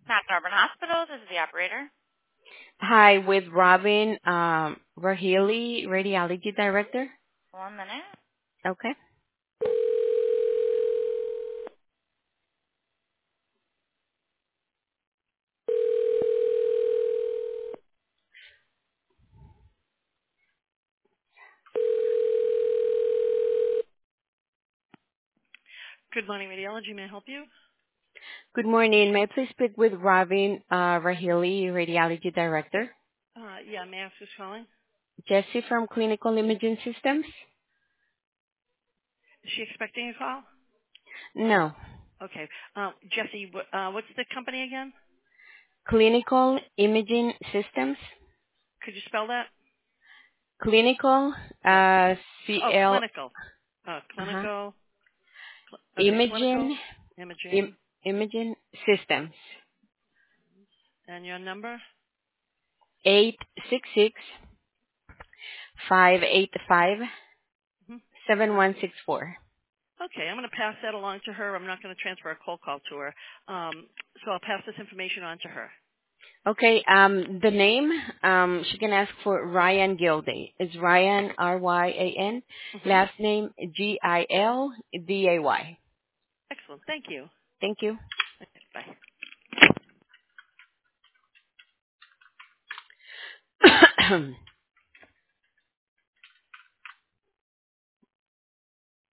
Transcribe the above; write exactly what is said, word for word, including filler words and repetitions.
Mount Auburn Hospital. This is the operator. Hi, with Robin um, Rahili, Radiology Director. One minute. Okay. Good morning, radiology. May I help you? Good morning. May I please speak with Robin uh, Rahili, Radiology Director? Uh, yeah, may I ask who's calling? Jesse from Clinical Imaging Systems? Is she expecting a call? No. Okay. Um, Jesse, wh- uh, what's the company again? Clinical Imaging Systems? Could you spell that? Clinical, Yeah. uh, Oh, C L, clinical. Uh, uh-huh. clinical. Cl- okay, clinical Imaging, Im, imaging. Imaging Systems. And your number? eight six six, five eight five, hmm seven one six four. Okay, I'm going to pass that along to her. I'm not going to transfer a cold call to her. Um, so I'll pass this information on to her. Okay, um, the name, um, she can ask for Ryan Gilday. It's Ryan, R Y A N. hmm Last name, G I L D A Y. Excellent. Thank you. Thank you. Bye.